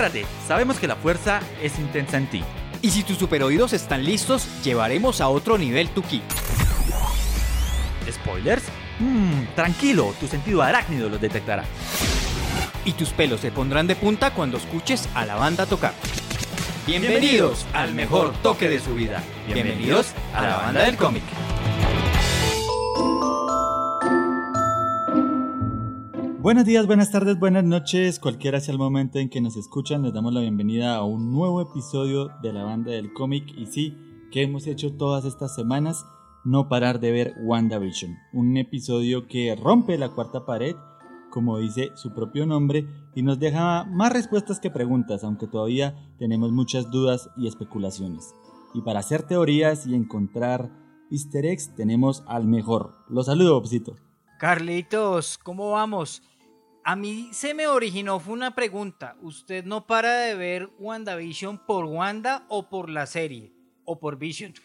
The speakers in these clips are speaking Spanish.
Prepárate, sabemos que la fuerza es intensa en ti. Y si tus superoídos están listos, llevaremos a otro nivel tu ki. ¿Spoilers? Tranquilo, tu sentido arácnido los detectará. Y tus pelos se pondrán de punta cuando escuches a la banda tocar. Bienvenidos al mejor toque de su vida. Bienvenidos a la banda del cómic. Buenos días, buenas tardes, buenas noches, cualquiera sea el momento en que nos escuchan, les damos la bienvenida a un nuevo episodio de la banda del cómic. Y sí, que hemos hecho todas estas semanas, no parar de ver WandaVision, un episodio que rompe la cuarta pared, como dice su propio nombre, y nos deja más respuestas que preguntas, aunque todavía tenemos muchas dudas y especulaciones. Y para hacer teorías y encontrar easter eggs tenemos al mejor. Los saludo, Bobcito. Carlitos, ¿cómo vamos? A mí se me originó, fue una pregunta. ¿Usted no para de ver WandaVision por Wanda o por la serie? ¿O por Vision?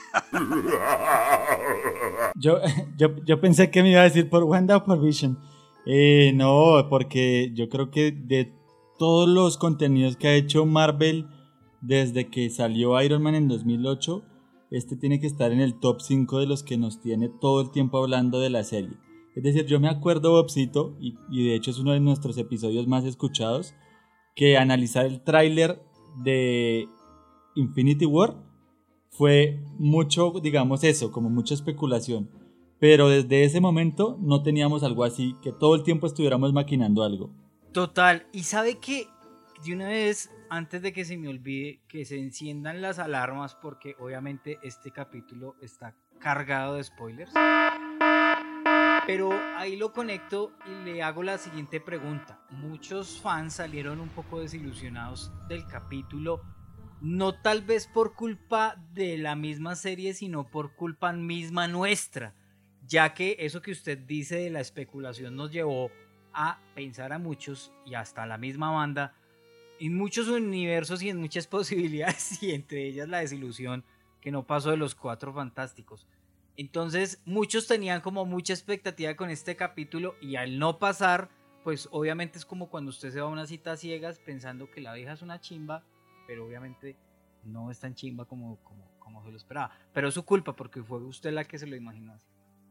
Yo pensé que me iba a decir por Wanda o por Vision. No, porque yo creo que de todos los contenidos que ha hecho Marvel desde que salió Iron Man en 2008, este tiene que estar en el top 5 de los que nos tiene todo el tiempo hablando de la serie. Es decir, yo me acuerdo, Bobcito, y de hecho es uno de nuestros episodios más escuchados, que analizar el tráiler de Infinity War fue mucho, digamos eso, como mucha especulación. Pero desde ese momento no teníamos algo así, que todo el tiempo estuviéramos maquinando algo. Total, y sabe que de una vez, antes de que se me olvide, que se enciendan las alarmas, porque obviamente este capítulo está cargado de spoilers. Pero ahí lo conecto y le hago la siguiente pregunta. Muchos fans salieron un poco desilusionados del capítulo, no tal vez por culpa de la misma serie, sino por culpa misma nuestra, ya que eso que usted dice de la especulación nos llevó a pensar a muchos y hasta a la misma banda en muchos universos y en muchas posibilidades, y entre ellas la desilusión que no pasó de los Cuatro Fantásticos. Entonces muchos tenían como mucha expectativa con este capítulo y al no pasar, pues obviamente es como cuando usted se va a una cita a ciegas pensando que la vieja es una chimba, pero obviamente no es tan chimba como se lo esperaba. Pero es su culpa porque fue usted la que se lo imaginó así.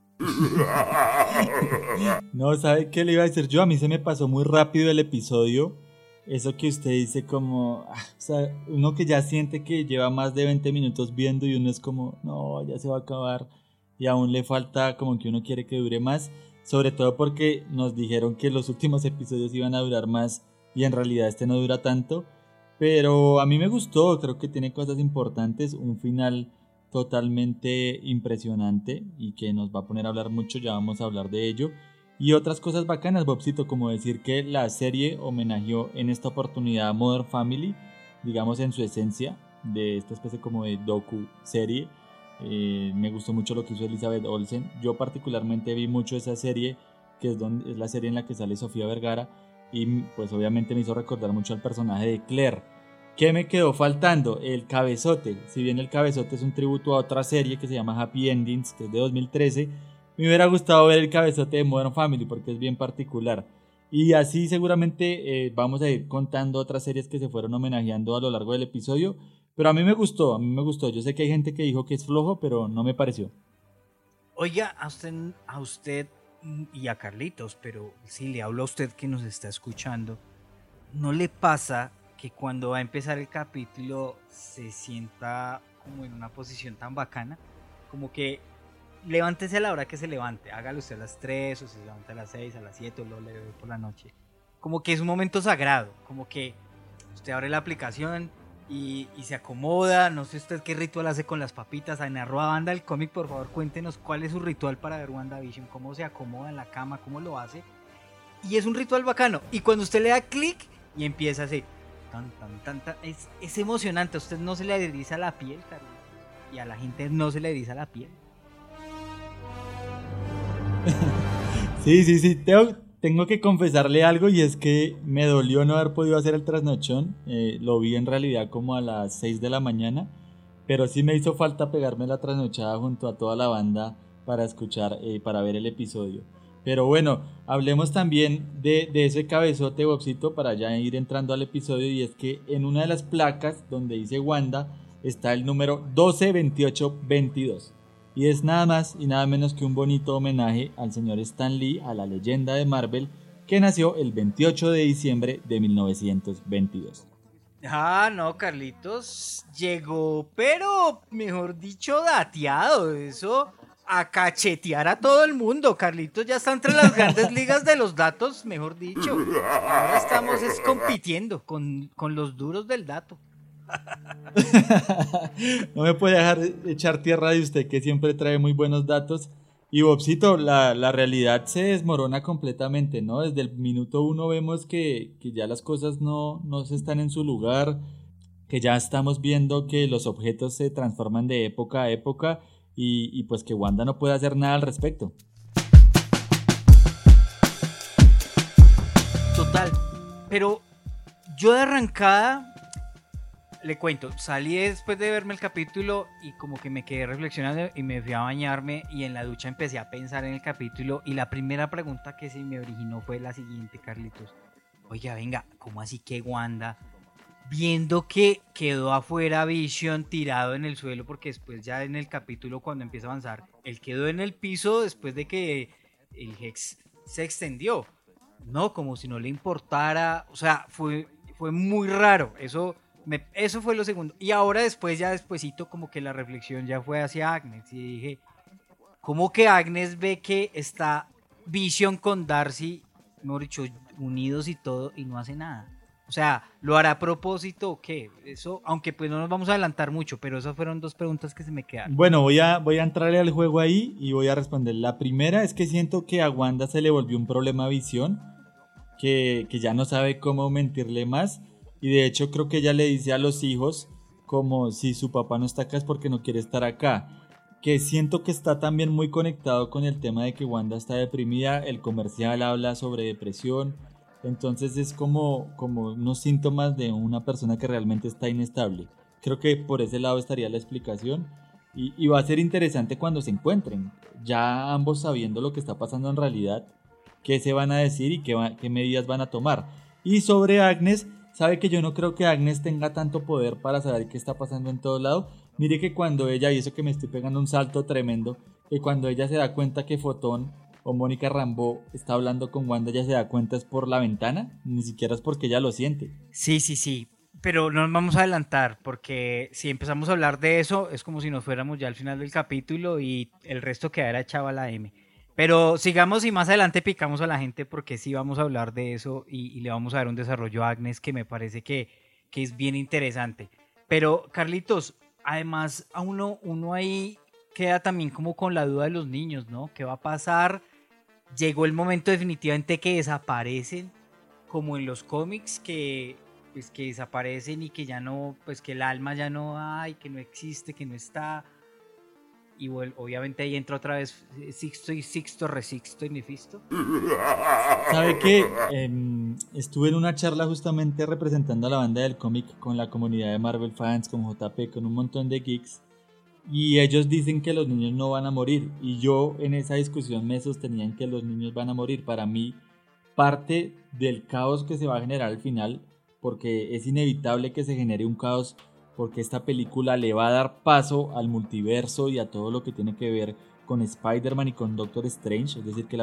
No, ¿sabe qué le iba a decir yo? A mí se me pasó muy rápido el episodio. Eso que usted dice como... o sea, uno que ya siente que lleva más de 20 minutos viendo y uno es como... No, ya se va a acabar. Y aún le falta como que uno quiere que dure más, sobre todo porque nos dijeron que los últimos episodios iban a durar más y en realidad este no dura tanto, pero a mí me gustó, creo que tiene cosas importantes, un final totalmente impresionante y que nos va a poner a hablar mucho, ya vamos a hablar de ello, y otras cosas bacanas, Bobcito, como decir que la serie homenajeó en esta oportunidad a Modern Family, digamos en su esencia, de esta especie como de docu-serie. Me gustó mucho lo que hizo Elizabeth Olsen. Yo particularmente vi mucho esa serie, que es la serie en la que sale Sofía Vergara, y pues obviamente me hizo recordar mucho al personaje de Claire. ¿Qué me quedó faltando? El cabezote. Si bien el cabezote es un tributo a otra serie que se llama Happy Endings, que es de 2013, me hubiera gustado ver el cabezote de Modern Family porque es bien particular. Y así seguramente vamos a ir contando otras series que se fueron homenajeando a lo largo del episodio. Pero a mí me gustó. Yo sé que hay gente que dijo que es flojo, pero no me pareció. Oiga, a usted y a Carlitos, pero si le hablo a usted que nos está escuchando, ¿no le pasa que cuando va a empezar el capítulo se sienta como en una posición tan bacana? Como que levántese a la hora que se levante, hágalo usted a las 3 o se levanta a las 6, a las 7 o lo leve por la noche. Como que es un momento sagrado, como que usted abre la aplicación y se acomoda. No sé usted qué ritual hace con las papitas. En @banda del cómic, por favor, cuéntenos cuál es su ritual para ver WandaVision, cómo se acomoda en la cama, cómo lo hace. Y es un ritual bacano. Y cuando usted le da clic y empieza así, es emocionante. A usted no se le eriza la piel, Carlos, y a la gente no se le eriza la piel. Sí, tengo que confesarle algo, y es que me dolió no haber podido hacer el trasnochón. Lo vi en realidad como a las 6 de la mañana, pero sí me hizo falta pegarme la trasnochada junto a toda la banda para escuchar, para ver el episodio. Pero bueno, hablemos también de ese cabezote, Bobcito, para ya ir entrando al episodio, y es que en una de las placas donde dice Wanda está el número 122822. Y es nada más y nada menos que un bonito homenaje al señor Stan Lee, a la leyenda de Marvel, que nació el 28 de diciembre de 1922. Ah, no, Carlitos llegó, pero mejor dicho, dateado. Eso a cachetear a todo el mundo. Carlitos ya está entre las grandes ligas de los datos, mejor dicho. Ahora estamos compitiendo con los duros del dato. No me puede dejar echar tierra de usted, que siempre trae muy buenos datos. Y Bobcito, la realidad se desmorona completamente, ¿no? Desde el minuto 1 vemos que ya las cosas no se están en su lugar, que ya estamos viendo que los objetos se transforman de época a época, y pues que Wanda no puede hacer nada al respecto. Total, pero yo de arrancada, le cuento, salí después de verme el capítulo y como que me quedé reflexionando y me fui a bañarme, y en la ducha empecé a pensar en el capítulo, y la primera pregunta que se me originó fue la siguiente, Carlitos. Oiga, venga, ¿cómo así que Wanda, viendo que quedó afuera Vision tirado en el suelo, porque después ya en el capítulo cuando empieza a avanzar, él quedó en el piso después de que el Hex se extendió? No, como si no le importara, o sea, fue muy raro, eso fue lo segundo. Y ahora despuesito como que la reflexión ya fue hacia Agnes, y dije, ¿cómo que Agnes ve que está Vision con Darcy, mejor dicho, unidos y todo, y no hace nada? O sea, ¿lo hará a propósito o qué? Eso, aunque pues no nos vamos a adelantar mucho, pero esas fueron dos preguntas que se me quedaron. Bueno, voy a entrarle al juego ahí y voy a responder. La primera es que siento que a Wanda se le volvió un problema Visión, que ya no sabe cómo mentirle más, y de hecho creo que ella le dice a los hijos como si su papá no está acá es porque no quiere estar acá, que siento que está también muy conectado con el tema de que Wanda está deprimida. El comercial habla sobre depresión. Entonces es como unos síntomas de una persona que realmente está inestable. Creo que por ese lado estaría la explicación. Y va a ser interesante cuando se encuentren, ya ambos sabiendo lo que está pasando en realidad, qué se van a decir y qué medidas van a tomar. Y sobre Agnes, sabe que yo no creo que Agnes tenga tanto poder para saber qué está pasando en todo lado. Mire que cuando ella, y eso que me estoy pegando un salto tremendo, que cuando ella se da cuenta que Fotón o Mónica Rambeau está hablando con Wanda, ya se da cuenta es por la ventana, ni siquiera es porque ella lo siente. Sí, pero no nos vamos a adelantar, porque si empezamos a hablar de eso es como si nos fuéramos ya al final del capítulo y el resto quedara echado a la M. Pero sigamos y más adelante picamos a la gente, porque sí vamos a hablar de eso y le vamos a dar un desarrollo a Agnes que me parece que es bien interesante. Pero Carlitos, además a uno ahí queda también como con la duda de los niños, ¿no? ¿Qué va a pasar? Llegó el momento definitivamente que desaparecen, como en los cómics, que desaparecen y que ya no, pues que el alma ya no hay, que no existe, que no está. Y bueno, obviamente ahí entra otra vez Sixto, Resixto y Nefisto. ¿Sabe qué? Estuve en una charla justamente representando a la banda del cómic con la comunidad de Marvel fans, con JP, con un montón de geeks. Y ellos dicen que los niños no van a morir, y yo en esa discusión me sostenían que los niños van a morir. Para mí, parte del caos que se va a generar al final, porque es inevitable que se genere un caos, porque esta película le va a dar paso al multiverso y a todo lo que tiene que ver con Spider-Man y con Doctor Strange. Es decir, que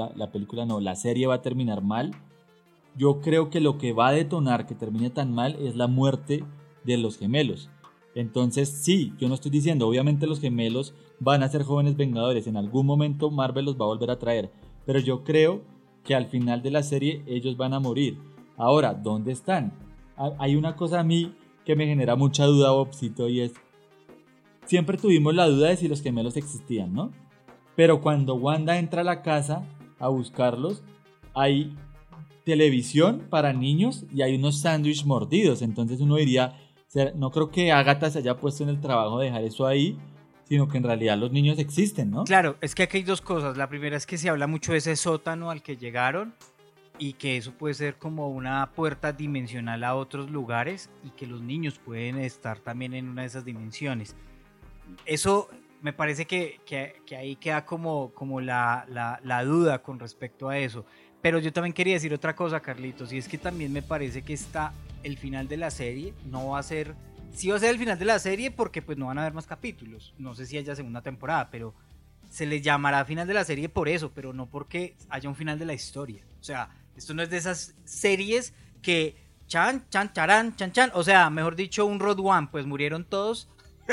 la serie va a terminar mal. Yo creo que lo que va a detonar que termine tan mal es la muerte de los gemelos. Entonces sí, yo no estoy diciendo, obviamente los gemelos van a ser jóvenes vengadores, en algún momento Marvel los va a volver a traer, pero yo creo que al final de la serie ellos van a morir. Ahora, ¿dónde están? Hay una cosa a mí que me genera mucha duda, Bobcito, y es, siempre tuvimos la duda de si los gemelos existían, ¿no? Pero cuando Wanda entra a la casa a buscarlos, hay televisión para niños y hay unos sándwiches mordidos. Entonces uno diría, no creo que Agatha se haya puesto en el trabajo de dejar eso ahí, sino que en realidad los niños existen, ¿no? Claro, es que aquí hay dos cosas. La primera es que se habla mucho de ese sótano al que llegaron, y que eso puede ser como una puerta dimensional a otros lugares, y que los niños pueden estar también en una de esas dimensiones. Eso me parece que ahí queda como la duda con respecto a eso. Pero yo también quería decir otra cosa, Carlitos, y es que también me parece que el final de la serie no va a ser... Sí va a ser el final de la serie porque pues no van a haber más capítulos. No sé si haya segunda temporada, pero se le llamará final de la serie por eso, pero no porque haya un final de la historia. O sea, esto no es de esas series que chan, charán, chan. O sea, mejor dicho, un Road One, pues murieron todos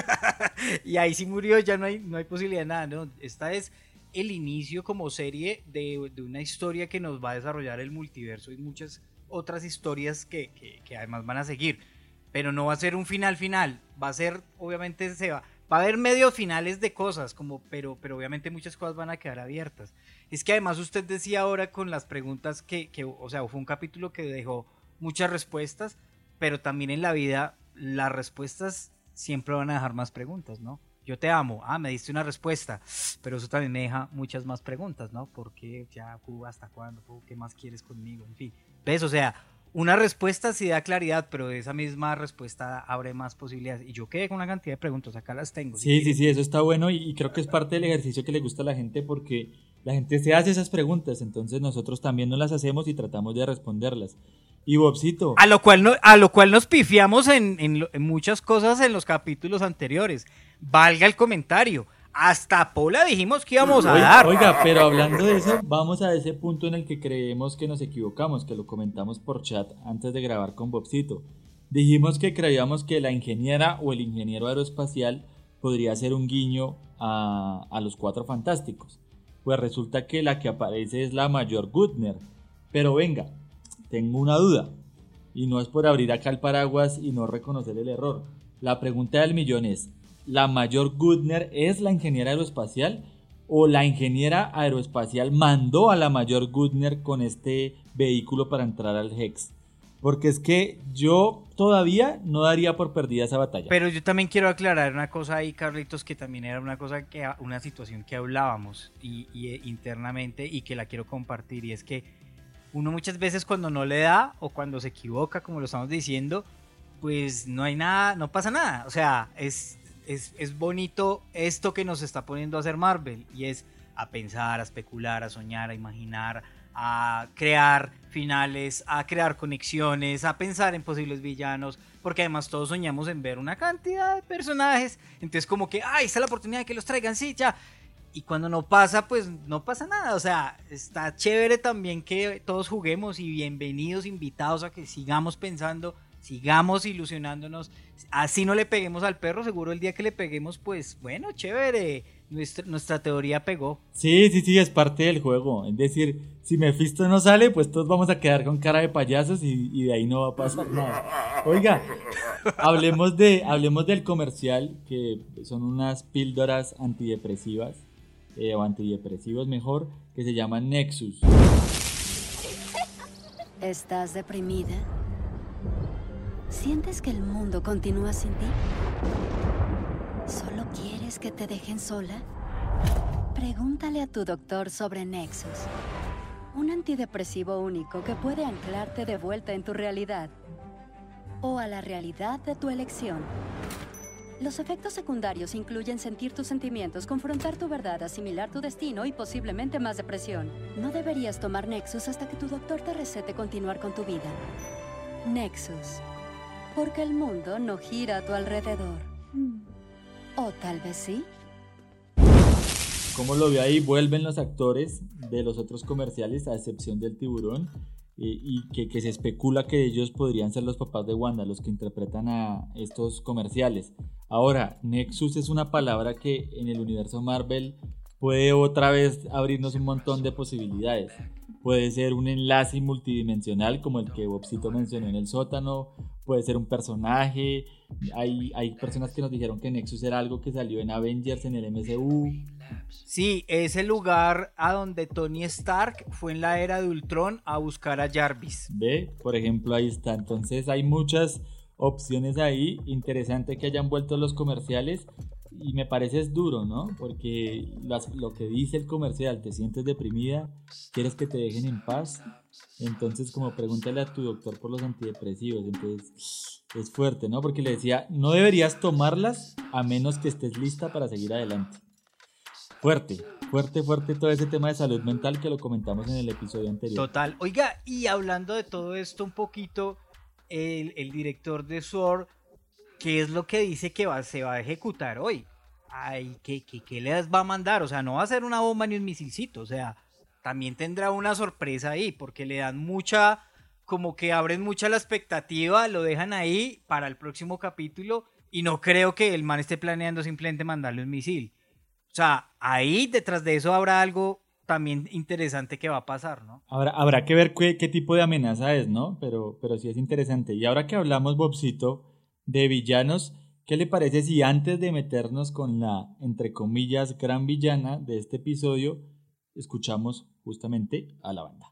y ahí sí murió, ya no hay posibilidad de nada. No, esta es el inicio como serie de una historia que nos va a desarrollar el multiverso y muchas otras historias que además van a seguir. Pero no va a ser un final, va a ser, obviamente va a haber medio finales de cosas, pero obviamente muchas cosas van a quedar abiertas. Es que además usted decía ahora con las preguntas que o sea, fue un capítulo que dejó muchas respuestas, pero también en la vida las respuestas siempre van a dejar más preguntas, ¿no? Yo te amo, me diste una respuesta, pero eso también me deja muchas más preguntas, ¿no? ¿Por qué? Ya, ¿hasta cuándo? ¿Qué más quieres conmigo? En fin, ¿ves? O sea, una respuesta sí da claridad, pero esa misma respuesta abre más posibilidades. Y yo quedé con una cantidad de preguntas, acá las tengo. Sí, eso está bueno y creo que es parte del ejercicio que le gusta a la gente porque la gente se hace esas preguntas, entonces nosotros también nos las hacemos y tratamos de responderlas. Y Bobcito. A lo cual nos pifiamos en muchas cosas en los capítulos anteriores. Valga el comentario. Hasta Pola dijimos que íbamos a dar. Oiga, pero hablando de eso, vamos a ese punto en el que creemos que nos equivocamos, que lo comentamos por chat antes de grabar con Bobcito. Dijimos que creíamos que la ingeniera o el ingeniero aeroespacial podría ser un guiño a los Cuatro Fantásticos. Pues resulta que la que aparece es la Mayor Goodner. Pero venga, tengo una duda. Y no es por abrir acá el paraguas y no reconocer el error. La pregunta del millón es: ¿la Mayor Goodner es la ingeniera aeroespacial o la ingeniera aeroespacial mandó a la Mayor Goodner con este vehículo para entrar al Hex? Porque es que yo todavía no daría por perdida esa batalla. Pero yo también quiero aclarar una cosa ahí, Carlitos, que también era una situación que hablábamos y internamente y que la quiero compartir, y es que uno muchas veces cuando no le da o cuando se equivoca, como lo estamos diciendo, pues no hay nada, no pasa nada. O sea, es bonito esto que nos está poniendo a hacer Marvel, y es a pensar, a especular, a soñar, a imaginar, a crear finales, a crear conexiones, a pensar en posibles villanos, porque además todos soñamos en ver una cantidad de personajes, entonces como que, esta es la oportunidad de que los traigan, sí, ya. Y cuando no pasa, pues no pasa nada. O sea, está chévere también que todos juguemos, y bienvenidos, invitados a que sigamos pensando, sigamos ilusionándonos. Así no le peguemos al perro, seguro el día que le peguemos, pues bueno, chévere, nuestra teoría pegó. Sí, es parte del juego. Es decir, si Mephisto no sale, pues todos vamos a quedar con cara de payasos y de ahí no va a pasar nada. Oiga, hablemos del comercial, que son unas píldoras antidepresivas, o antidepresivos mejor, que se llaman Nexus. ¿Estás deprimida? ¿Sientes que el mundo continúa sin ti? ¿Solo quieres que te dejen sola? Pregúntale a tu doctor sobre Nexus, un antidepresivo único que puede anclarte de vuelta en tu realidad o a la realidad de tu elección. Los efectos secundarios incluyen sentir tus sentimientos, confrontar tu verdad, asimilar tu destino y posiblemente más depresión. No deberías tomar Nexus hasta que tu doctor te recete continuar con tu vida. Nexus, porque el mundo no gira a tu alrededor. O tal vez sí. Como lo ve ahí, vuelven los actores de los otros comerciales, a excepción del tiburón, y que se especula que ellos podrían ser los papás de Wanda, los que interpretan a estos comerciales. Ahora, Nexus es una palabra que en el universo Marvel puede otra vez abrirnos un montón de posibilidades. Puede ser un enlace multidimensional como el que Bobcito mencionó en el sótano, puede ser un personaje. Hay personas que nos dijeron que Nexus era algo que salió en Avengers, en el MCU. Sí, es el lugar a donde Tony Stark fue en la era de Ultron a buscar a Jarvis. Ve, por ejemplo, ahí está. Entonces hay muchas opciones ahí. Interesante que hayan vuelto los comerciales. y me parece es duro, ¿no? Porque lo que dice el comercial, te sientes deprimida, quieres que te dejen en paz, entonces como pregúntale a tu doctor por los antidepresivos, entonces es fuerte, ¿no? Porque le decía, no deberías tomarlas a menos que estés lista para seguir adelante. Fuerte todo ese tema de salud mental que lo comentamos en el episodio anterior. Total. Oiga, y hablando de todo esto un poquito, el director de SWORD, ¿qué es lo que dice que se va a ejecutar hoy? Ay, ¿qué les va a mandar? O sea, no va a ser una bomba ni un misilcito, o sea, también tendrá una sorpresa ahí, porque le dan como que abren mucha la expectativa, lo dejan ahí para el próximo capítulo, y no creo que el man esté planeando simplemente mandarle un misil. O sea, ahí detrás de eso habrá algo también interesante que va a pasar, ¿no? Habrá que ver qué tipo de amenaza es, ¿no? Pero sí es interesante. Y ahora que hablamos, Bobcito, de villanos, ¿qué le parece si antes de meternos con la, entre comillas, gran villana de este episodio, escuchamos justamente a la banda?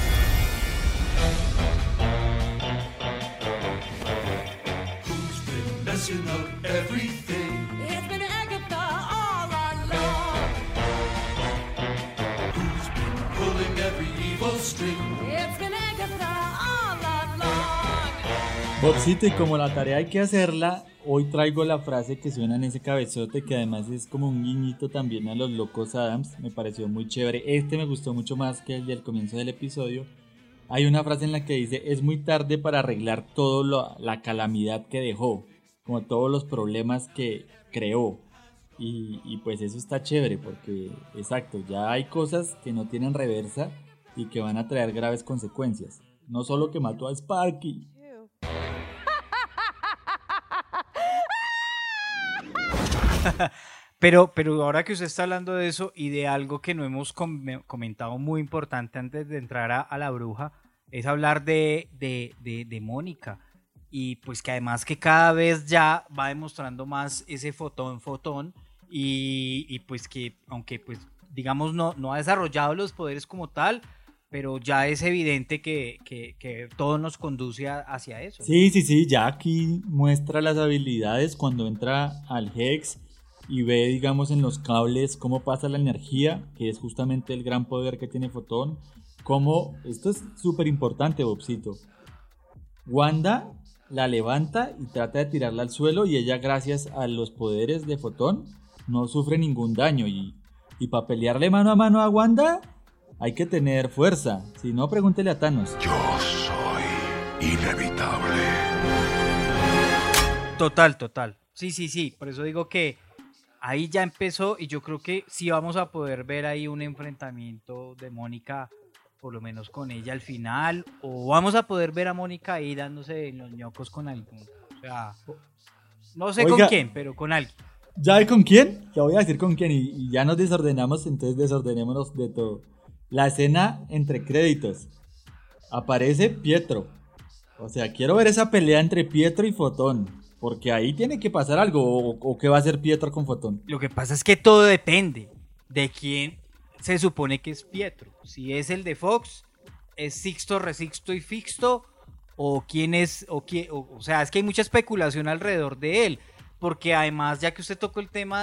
Who's been messing up everything? It's been Agatha all along. Who's been pulling every evil string? It's been Agatha all along. Bobcito, y como la tarea hay que hacerla, hoy traigo la frase que suena en ese cabezote, que además es como un guiñito también a los Locos Adams. Me pareció muy chévere. Me gustó mucho más que el del comienzo del episodio. Hay una frase en la que dice: es muy tarde para arreglar toda la calamidad que dejó, como todos los problemas que creó. Y pues eso está chévere porque, exacto, ya hay cosas que no tienen reversa y que van a traer graves consecuencias. No solo que mató a Sparky. Pero ahora que usted está hablando de eso y de algo que no hemos comentado muy importante antes de entrar a la bruja, es hablar de Mónica. Y pues que además que cada vez ya va demostrando más ese fotón y pues que aunque pues digamos no ha desarrollado los poderes como tal, pero ya es evidente que todo nos conduce hacia eso. Sí, ya aquí muestra las habilidades cuando entra al Hex y ve, digamos, en los cables cómo pasa la energía, que es justamente el gran poder que tiene Fotón. Esto es súper importante, Bobcito. Wanda la levanta y trata de tirarla al suelo y ella, gracias a los poderes de Fotón, no sufre ningún daño. Y para pelearle mano a mano a Wanda hay que tener fuerza. Si no, pregúntele a Thanos. Yo soy inevitable. Total. Sí. Por eso digo que ahí ya empezó y yo creo que sí vamos a poder ver ahí un enfrentamiento de Mónica, por lo menos con ella al final, o vamos a poder ver a Mónica ahí dándose los ñocos con alguien. O sea, no sé con quién, pero con alguien. ¿Ya hay con quién? Ya voy a decir con quién y ya nos desordenamos, entonces desordenémonos de todo. La escena entre créditos. Aparece Pietro. O sea, quiero ver esa pelea entre Pietro y Fotón. Porque ahí tiene que pasar algo. ¿O qué va a hacer Pietro con Fotón? Lo que pasa es que todo depende de quién se supone que es Pietro. Si es el de Fox, es Sixto, Resixto y Fixto, o quién es, o sea, es que hay mucha especulación alrededor de él. Porque además, ya que usted tocó el tema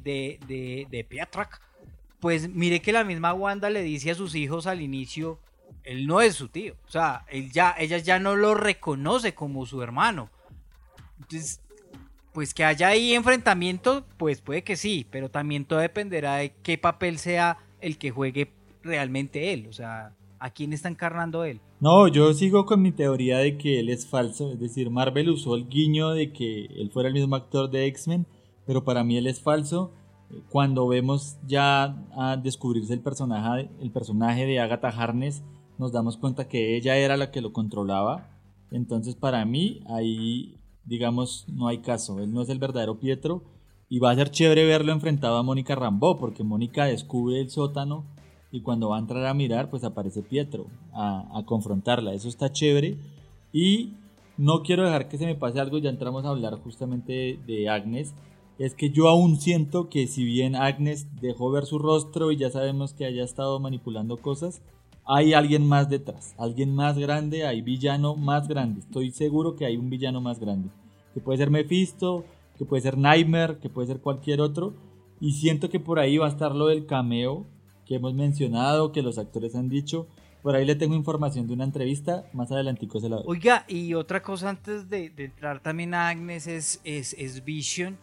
de Pietro, pues mire que la misma Wanda le dice a sus hijos al inicio, él no es su tío. O sea, ella ya no lo reconoce como su hermano. Entonces, pues que haya ahí enfrentamiento, pues puede que sí, pero también todo dependerá de qué papel sea el que juegue realmente él, o sea, ¿a quién está encarnando él? No, yo sigo con mi teoría de que él es falso, es decir, Marvel usó el guiño de que él fuera el mismo actor de X-Men, pero para mí él es falso. Cuando vemos ya a descubrirse el personaje de Agatha Harkness, nos damos cuenta que ella era la que lo controlaba, entonces para mí ahí, digamos, no hay caso, él no es el verdadero Pietro y va a ser chévere verlo enfrentado a Mónica Rambeau porque Mónica descubre el sótano y cuando va a entrar a mirar pues aparece Pietro a confrontarla, eso está chévere y no quiero dejar que se me pase algo, ya entramos a hablar justamente de Agnes, es que yo aún siento que si bien Agnes dejó ver su rostro y ya sabemos que haya estado manipulando cosas, hay alguien más detrás, alguien más grande, hay villano más grande, estoy seguro que hay un villano más grande, que puede ser Mephisto, que puede ser Nightmare, que puede ser cualquier otro, y siento que por ahí va a estar lo del cameo que hemos mencionado, que los actores han dicho. Por ahí le tengo información de una entrevista, más adelantico se la doy. Oiga, y otra cosa antes de entrar también a Agnes es Vision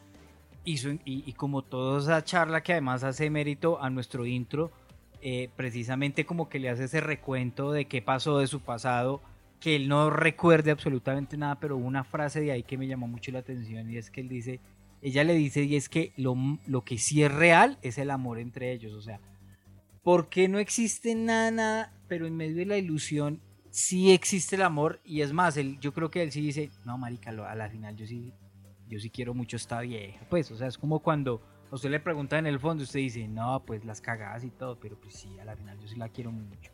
y como toda esa charla que además hace mérito a nuestro intro, precisamente como que le hace ese recuento de qué pasó de su pasado, que él no recuerde absolutamente nada, pero hubo una frase de ahí que me llamó mucho la atención y es que ella le dice y es que lo que sí es real es el amor entre ellos, o sea, porque no existe nada, pero en medio de la ilusión sí existe el amor y es más, yo creo que él sí dice, no marica, a la final yo sí quiero mucho a esta vieja, pues, o sea, es como cuando a usted le pregunta en el fondo, usted dice, no, pues las cagadas y todo, pero pues sí, a la final yo sí la quiero mucho.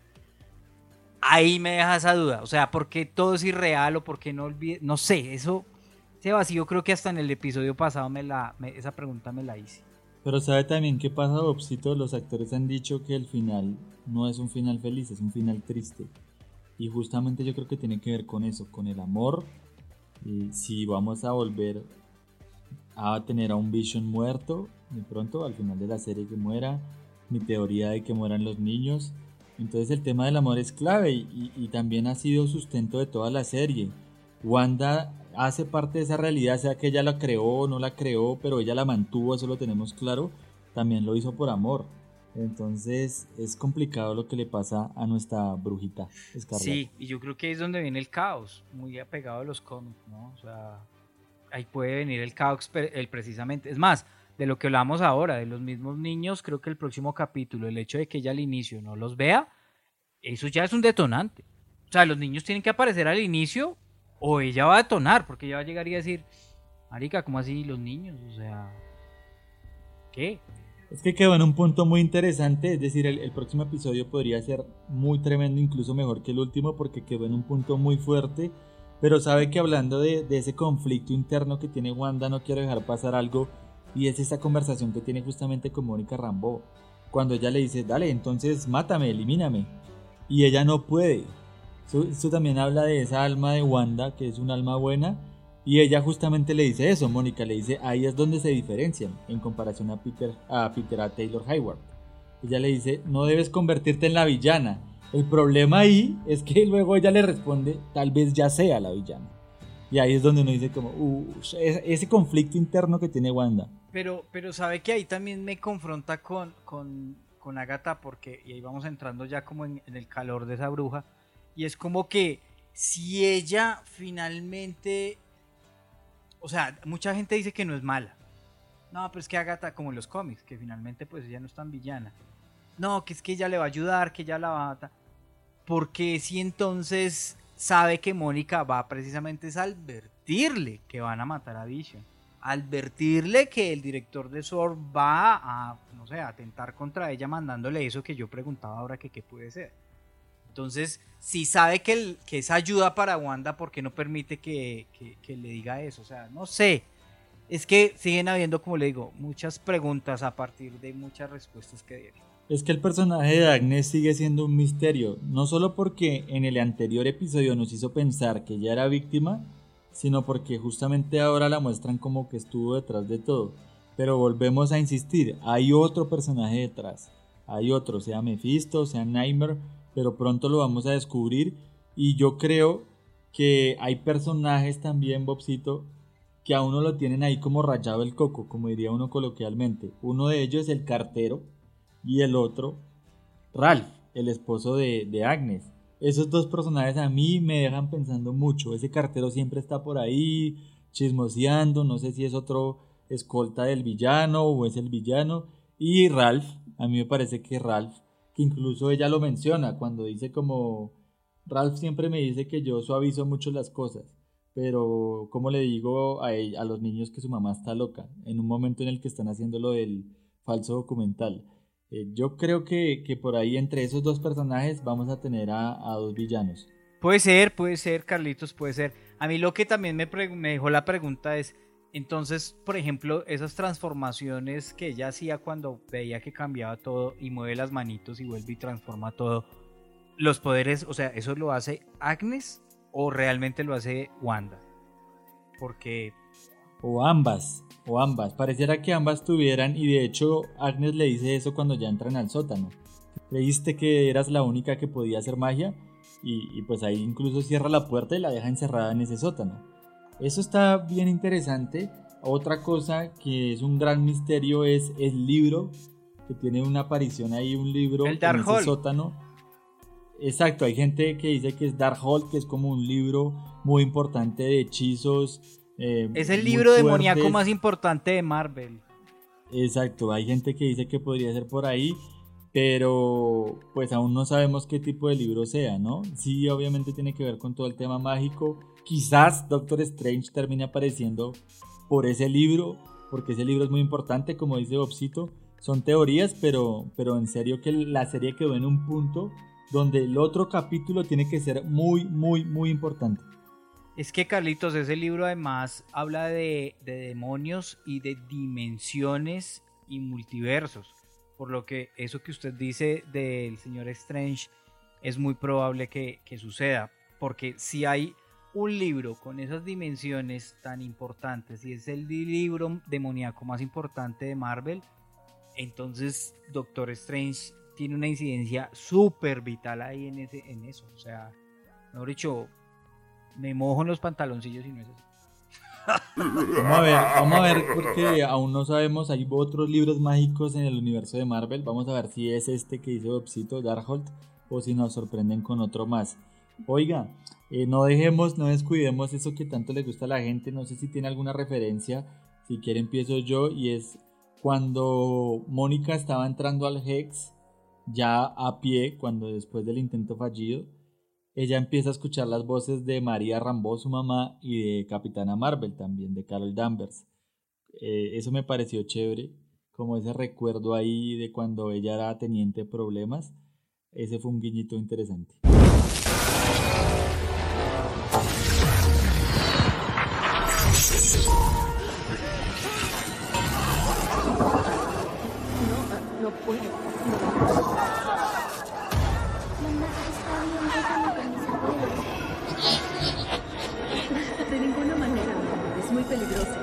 Ahí me deja esa duda, o sea, ¿por qué todo es irreal o por qué no olvide? No sé, ese vacío creo que hasta en el episodio pasado esa pregunta me la hice. Pero ¿sabe también qué pasa, Bobcito? Los actores han dicho que el final no es un final feliz, es un final triste. Y justamente yo creo que tiene que ver con eso, con el amor. Y si vamos a volver a tener a un Vision muerto, de pronto al final de la serie que muera, mi teoría de que mueran los niños. Entonces el tema del amor es clave y también ha sido sustento de toda la serie. Wanda hace parte de esa realidad, sea que ella la creó o no la creó, pero ella la mantuvo, eso lo tenemos claro, también lo hizo por amor. Entonces es complicado lo que le pasa a nuestra brujita Escarlata. Sí, y yo creo que ahí es donde viene el caos, muy apegado a los cómics, ¿no? O sea, ahí puede venir el caos precisamente. Es más, de lo que hablamos ahora, de los mismos niños, creo que el próximo capítulo, el hecho de que ella al inicio no los vea, eso ya es un detonante. O sea, los niños tienen que aparecer al inicio o ella va a detonar, porque ella va a llegar y a decir, marica, ¿cómo así los niños? O sea, ¿qué? Es que quedó en un punto muy interesante, es decir, el próximo episodio podría ser muy tremendo, incluso mejor que el último, porque quedó en un punto muy fuerte, pero sabe que hablando de ese conflicto interno que tiene Wanda, no quiero dejar pasar algo, y es esa conversación que tiene justamente con Mónica Rambeau, cuando ella le dice, dale, entonces mátame, elimíname, y ella no puede. Esto también habla de esa alma de Wanda, que es un alma buena, y ella justamente le dice eso, Mónica le dice, ahí es donde se diferencian, en comparación a Taylor Hayward. Ella le dice, no debes convertirte en la villana. El problema ahí es que luego ella le responde, tal vez ya sea la villana. Y ahí es donde uno dice como, ese conflicto interno que tiene Wanda. Pero sabe que ahí también me confronta con Agatha, porque, y ahí vamos entrando ya como en el calor de esa bruja, y es como que si ella finalmente, o sea, mucha gente dice que no es mala. No, pero es que Agatha, como en los cómics, que finalmente pues ella no es tan villana. No, que es que ella le va a ayudar, que ella la va a... Porque si entonces sabe que Mónica va precisamente a advertirle que van a matar a Vision. Advertirle que el director de S.W.O.R.D. va a, no sé, a atentar contra ella mandándole eso que yo preguntaba ahora que qué puede ser. Entonces, si sabe que es ayuda para Wanda, ¿por qué no permite que le diga eso? O sea, no sé. Es que siguen habiendo, como le digo, muchas preguntas a partir de muchas respuestas que dieron. Es que el personaje de Agnes sigue siendo un misterio, no solo porque en el anterior episodio nos hizo pensar que ella era víctima, sino porque justamente ahora la muestran como que estuvo detrás de todo. Pero volvemos a insistir, hay otro personaje detrás, hay otro, sea Mephisto, sea Nightmare, pero pronto lo vamos a descubrir y yo creo que hay personajes también, Bobcito, que a uno lo tienen ahí como rayado el coco, como diría uno coloquialmente. Uno de ellos es el cartero y el otro, Ralph, el esposo de Agnes. Esos dos personajes a mí me dejan pensando mucho. Ese cartero siempre está por ahí chismoseando, no sé si es otro escolta del villano o es el villano. Y Ralph, a mí me parece que Ralph, que incluso ella lo menciona cuando dice como, Ralph siempre me dice que yo suavizo mucho las cosas, pero como le digo a los niños que su mamá está loca, en un momento en el que están haciendo lo del falso documental. Yo creo que por ahí entre esos dos personajes vamos a tener a dos villanos. Puede ser, Carlitos, puede ser. A mí lo que también me dejó la pregunta es, entonces, por ejemplo, esas transformaciones que ella hacía cuando veía que cambiaba todo y mueve las manitos y vuelve y transforma todo, los poderes, o sea, ¿eso lo hace Agnes o realmente lo hace Wanda? Porque... O ambas. o ambas. Pareciera que ambas tuvieran, y de hecho Agnes le dice eso cuando ya entran al sótano. Creíste que eras la única que podía hacer magia y pues ahí incluso cierra la puerta y la deja encerrada en ese sótano. Eso está bien interesante. Otra cosa que es un gran misterio es el libro, que tiene una aparición ahí, un libro El en Dark ese Hall. sótano. Exacto, hay gente que dice que es Darkhold, que es como un libro muy importante de hechizos. Es el muy libro demoníaco fuertes. más importante de Marvel. Exacto, hay gente que dice que podría ser por ahí, pero pues aún no sabemos qué tipo de libro sea, ¿no? Sí, obviamente tiene que ver con todo el tema mágico. Quizás Doctor Strange termine apareciendo por ese libro, porque ese libro es muy importante, como dice Bobcito. Son teorías, pero en serio que la serie quedó en un punto donde el otro capítulo tiene que ser muy, muy, muy importante. Es que Carlitos, ese libro además habla de demonios y de dimensiones y multiversos. Por lo que eso que usted dice del señor Strange es muy probable que suceda. Porque si hay un libro con esas dimensiones tan importantes y es el libro demoníaco más importante de Marvel, entonces Doctor Strange tiene una incidencia súper vital ahí en eso. O sea, mejor dicho, me mojo en los pantaloncillos y no es así. Vamos a ver porque aún no sabemos, hay otros libros mágicos en el universo de Marvel. Vamos a ver si es este que dice Bobcito, Darkhold, o si nos sorprenden con otro más. Oiga, no descuidemos eso que tanto le gusta a la gente. No sé si tiene alguna referencia, si quiere empiezo yo, y es cuando Mónica estaba entrando al Hex, ya a pie, cuando después del intento fallido, ella empieza a escuchar las voces de María Rambeau, su mamá, y de Capitana Marvel también, de Carol Danvers. Eso me pareció chévere, como ese recuerdo ahí de cuando ella era teniente de problemas. Ese fue un guiñito interesante. No puedo. Mamá, está bien, déjame con mis abuelos. De ninguna manera, es muy peligroso.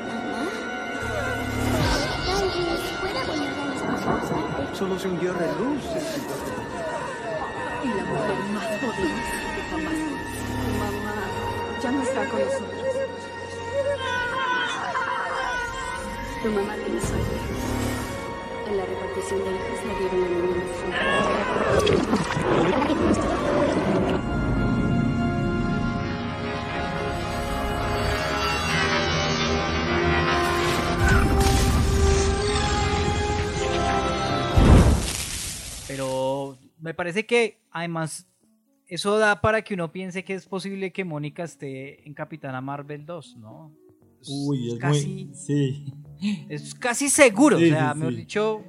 Tal vez pueda volar a las cosas. Solo se hundió de luz. Y la mujer más poderosa que jamás conocí. Mamá, ya no está con nosotros. Tu mamá tiene suerte. En la repartición de hijos le dieron a mi niña. Pero me parece que además eso da para que uno piense que es posible que Mónica esté en Capitana Marvel 2, ¿no? Uy, es casi, muy... Sí. es casi seguro, Sí, o sea, sí, mejor sí. dicho,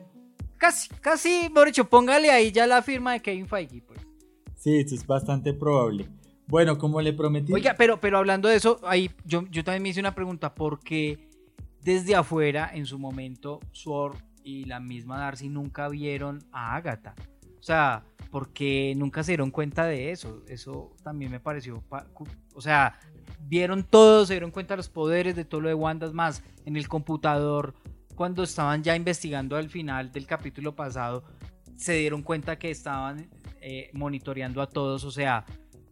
casi, mejor dicho, póngale ahí ya la firma de Kevin Feige, pues. Sí, eso es bastante probable. Bueno, como le prometí... Oiga, pero hablando de eso, ahí yo también me hice una pregunta, porque desde afuera, en su momento, Sword y la misma Darcy nunca vieron a Agatha. O sea, porque nunca se dieron cuenta de eso. Eso también me pareció... O sea, vieron todo, se dieron cuenta de los poderes de todo lo de Wanda, es más, en el computador, cuando estaban ya investigando al final del capítulo pasado, se dieron cuenta que estaban monitoreando a todos, o sea...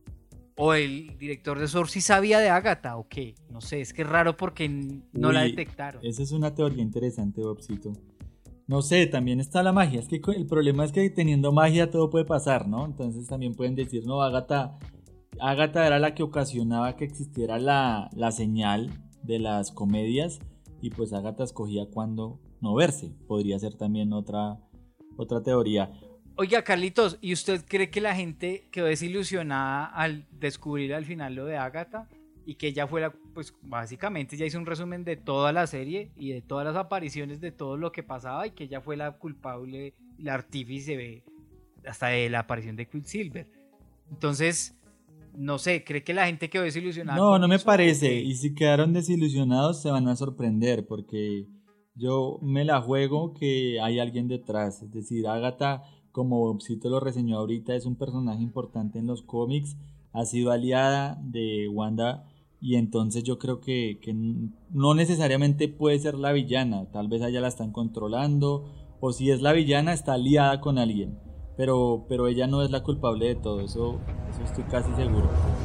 ¿O el director de Sword sí sabía de Agatha o qué? No sé, es que es raro porque no la Uy, detectaron. Esa es una teoría interesante, Bobcito. No sé, también está la magia. Es que el problema es que teniendo magia todo puede pasar, ¿no? Entonces también pueden decir, no, Agatha era la que ocasionaba que existiera la señal de las comedias y pues Agatha escogía cuándo no verse. Podría ser también otra teoría. Oiga, Carlitos, ¿y usted cree que la gente quedó desilusionada al descubrir al final lo de Agatha? Y que ella fuera, pues básicamente ya hizo un resumen de toda la serie y de todas las apariciones de todo lo que pasaba y que ella fue la culpable, la artífice hasta de la aparición de Quicksilver. Entonces, no sé, ¿cree que la gente quedó desilusionada? No me parece. Y si quedaron desilusionados se van a sorprender porque yo me la juego que hay alguien detrás. Es decir, Agatha, como Bobcito lo reseñó ahorita, es un personaje importante en los cómics. Ha sido aliada de Wanda y entonces yo creo que no necesariamente puede ser la villana, tal vez a ella la están controlando, o si es la villana está aliada con alguien, pero ella no es la culpable de todo, eso estoy casi seguro.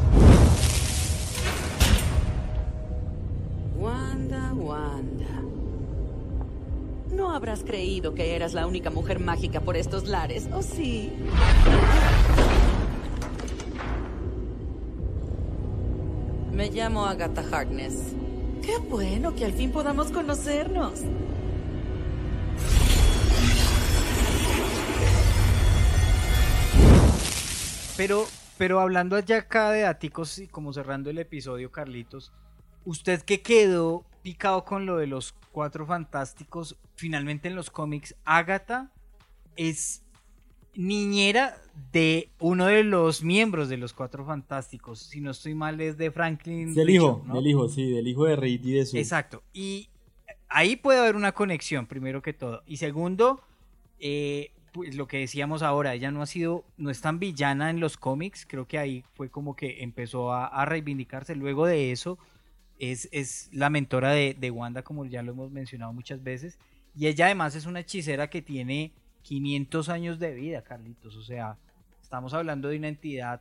Wanda. No habrás creído que eras la única mujer mágica por estos lares, ¿o sí? Me llamo Agatha Harkness. Qué bueno que al fin podamos conocernos. Pero hablando ya acá de daticos y como cerrando el episodio, Carlitos, ¿usted qué quedó picado con lo de los Cuatro Fantásticos? Finalmente en los cómics, Agatha es niñera de uno de los miembros de los Cuatro Fantásticos. Si no estoy mal, es de Franklin. Del Richard, hijo, ¿no? del hijo de Reed y de Sue. Exacto. Y ahí puede haber una conexión, primero que todo. Y segundo, pues lo que decíamos ahora, ella no es tan villana en los cómics. Creo que ahí fue como que empezó a reivindicarse. Luego de eso, es la mentora de Wanda, como ya lo hemos mencionado muchas veces. Y ella además es una hechicera que tiene 500 años de vida, Carlitos. O sea, estamos hablando de una entidad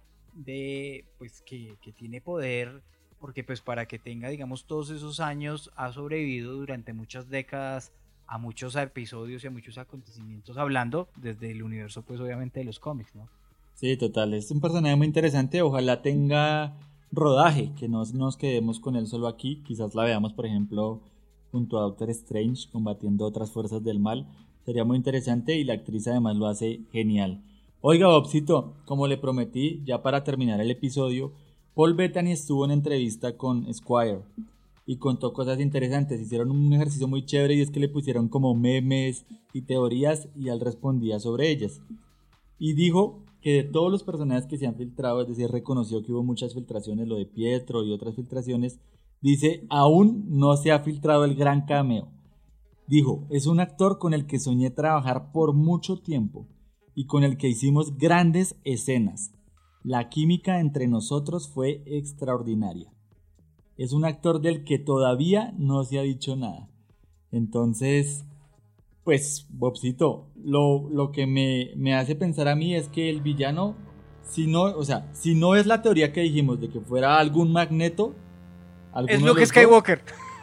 pues que tiene poder, porque pues para que tenga, digamos, todos esos años, ha sobrevivido durante muchas décadas a muchos episodios y a muchos acontecimientos, hablando desde el universo, pues obviamente de los cómics, ¿no? Sí, total, es un personaje muy interesante, ojalá tenga rodaje, que no nos quedemos con él solo aquí, quizás la veamos, por ejemplo, junto a Doctor Strange combatiendo otras fuerzas del mal, sería muy interesante y la actriz además lo hace genial. Oiga, Bobcito, como le prometí, ya para terminar el episodio, Paul Bettany estuvo en entrevista con Esquire y contó cosas interesantes, hicieron un ejercicio muy chévere y es que le pusieron como memes y teorías y él respondía sobre ellas. Y dijo que de todos los personajes que se han filtrado, es decir, reconoció que hubo muchas filtraciones, lo de Pietro y otras filtraciones, dice, aún no se ha filtrado el gran cameo. Dijo, es un actor con el que soñé trabajar por mucho tiempo y con el que hicimos grandes escenas. La química entre nosotros fue extraordinaria. Es un actor del que todavía no se ha dicho nada. Entonces, pues, Bobcito, lo que me hace pensar a mí es que el villano, si no es la teoría que dijimos de que fuera algún Magneto, es Luke Skywalker.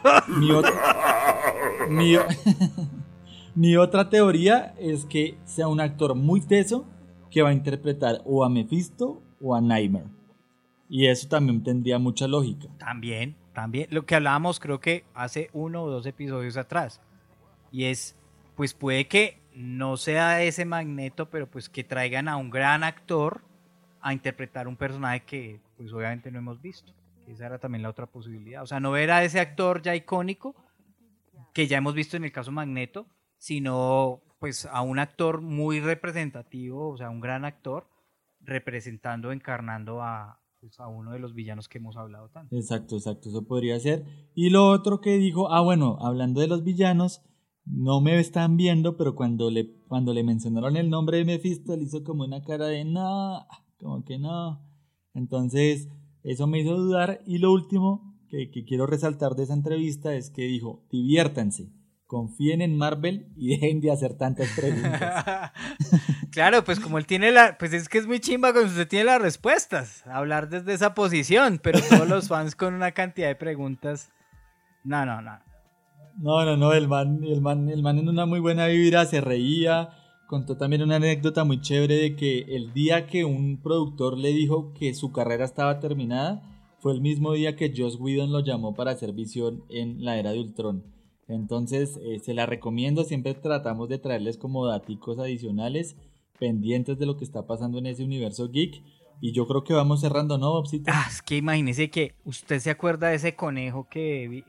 Mi otra teoría es que sea un actor muy teso que va a interpretar o a Mephisto o a Nightmare. Y eso también tendría mucha lógica. También. Lo que hablábamos creo que hace 1 o 2 episodios atrás. Y es, pues puede que no sea ese Magneto, pero pues que traigan a un gran actor a interpretar un personaje que pues obviamente no hemos visto. Esa era también la otra posibilidad. O sea, no ver a ese actor ya icónico, que ya hemos visto en el caso Magneto, sino pues a un actor muy representativo, o sea, un gran actor, representando, encarnando a uno de los villanos que hemos hablado tanto. Exacto, eso podría ser. Y lo otro que dijo, bueno, hablando de los villanos, no me están viendo, pero cuando le mencionaron el nombre de Mephisto, le hizo como una cara de no, como que no. Entonces, eso me hizo dudar. Y lo último que quiero resaltar de esa entrevista es que dijo, diviértanse, confíen en Marvel y dejen de hacer tantas preguntas. Claro, pues como él tiene pues es que es muy chimba cuando usted tiene las respuestas, hablar desde esa posición, pero todos los fans con una cantidad de preguntas, no. No, el man en una muy buena vibra se reía, contó también una anécdota muy chévere de que el día que un productor le dijo que su carrera estaba terminada, fue el mismo día que Joss Whedon lo llamó para hacer Visión en la Era de Ultron. Entonces se la recomiendo, siempre tratamos de traerles como daticos adicionales pendientes de lo que está pasando en ese universo geek y yo creo que vamos cerrando, ¿no, Bobcito? Es que imagínese que usted se acuerda de ese conejo que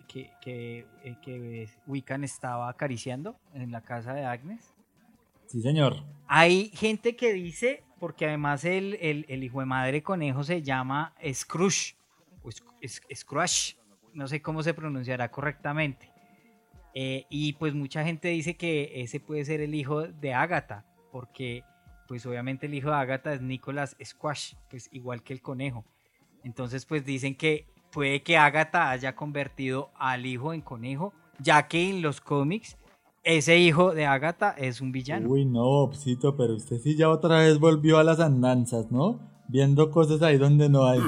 Wiccan estaba acariciando en la casa de Agnes. Sí, señor. Hay gente que dice, porque además el hijo de madre conejo se llama Scrooge, o Scrooge, no sé cómo se pronunciará correctamente. Y pues mucha gente dice que ese puede ser el hijo de Agatha, porque pues obviamente el hijo de Agatha es Nicholas Squash, pues igual que el conejo. Entonces pues dicen que puede que Agatha haya convertido al hijo en conejo, ya que en los cómics ese hijo de Agatha es un villano. Uy, no, Bobcito, pero usted sí ya otra vez volvió a las andanzas, ¿no? Viendo cosas ahí donde no hay.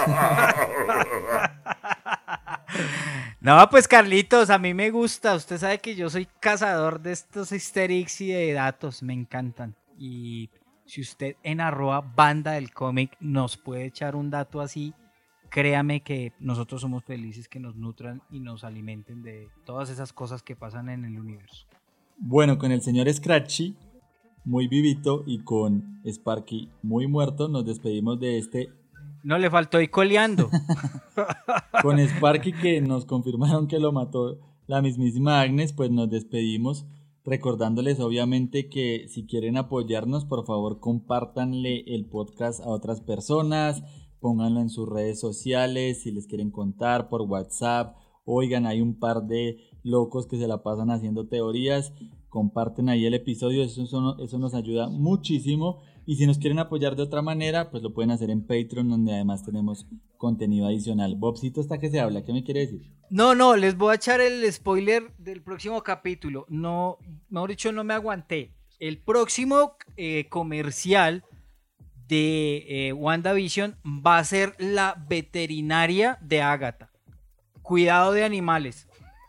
No, pues Carlitos, a mí me gusta. Usted sabe que yo soy cazador de estos easter eggs y de datos. Me encantan. Y si usted en @banda del cómic nos puede echar un dato así, créame que nosotros somos felices que nos nutran y nos alimenten de todas esas cosas que pasan en el universo. Bueno, con el señor Scratchy, muy vivito, y con Sparky, muy muerto, nos despedimos de este. No le faltó ir coleando. Con Sparky, que nos confirmaron que lo mató la mismísima Agnes, pues nos despedimos recordándoles obviamente que si quieren apoyarnos, por favor compártanle el podcast a otras personas, pónganlo en sus redes sociales, si les quieren contar por WhatsApp. Oigan, hay un par de locos que se la pasan haciendo teorías, comparten ahí el episodio, eso nos ayuda muchísimo. Y si nos quieren apoyar de otra manera, pues lo pueden hacer en Patreon, donde además tenemos contenido adicional. Bobcito, ¿hasta qué se habla? ¿Qué me quiere decir? No, les voy a echar el spoiler del próximo capítulo. No, mejor dicho, no me aguanté. El próximo comercial de WandaVision va a ser la veterinaria de Agatha. Cuidado de animales.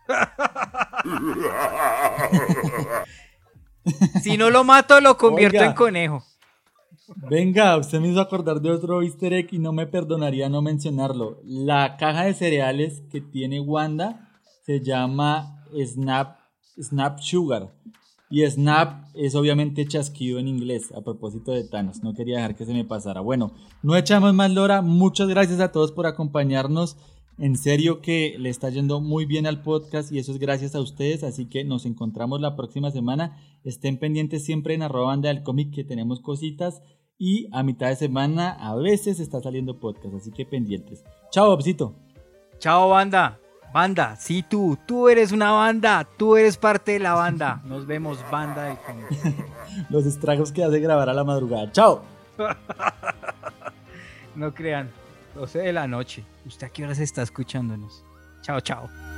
Si no lo mato, lo convierto en conejo. Venga, usted me hizo acordar de otro easter egg y no me perdonaría no mencionarlo. La caja de cereales que tiene Wanda se llama Snap Sugar. Y Snap es obviamente chasquido en inglés, a propósito de Thanos. No quería dejar que se me pasara. Bueno, no echamos más lora. Muchas gracias a todos por acompañarnos. En serio que le está yendo muy bien al podcast y eso es gracias a ustedes. Así que nos encontramos la próxima semana. Estén pendientes siempre en @banda del cómic, que tenemos cositas. Y a mitad de semana a veces está saliendo podcast, así que pendientes. Chao, Bobcito. Chao, banda. Banda, sí, tú eres una banda, tú eres parte de la banda. Nos vemos, banda del cómic. Los estragos que hace grabar a la madrugada. Chao. No crean, 12 de la noche. ¿Usted a qué horas está escuchándonos? Chao, chao.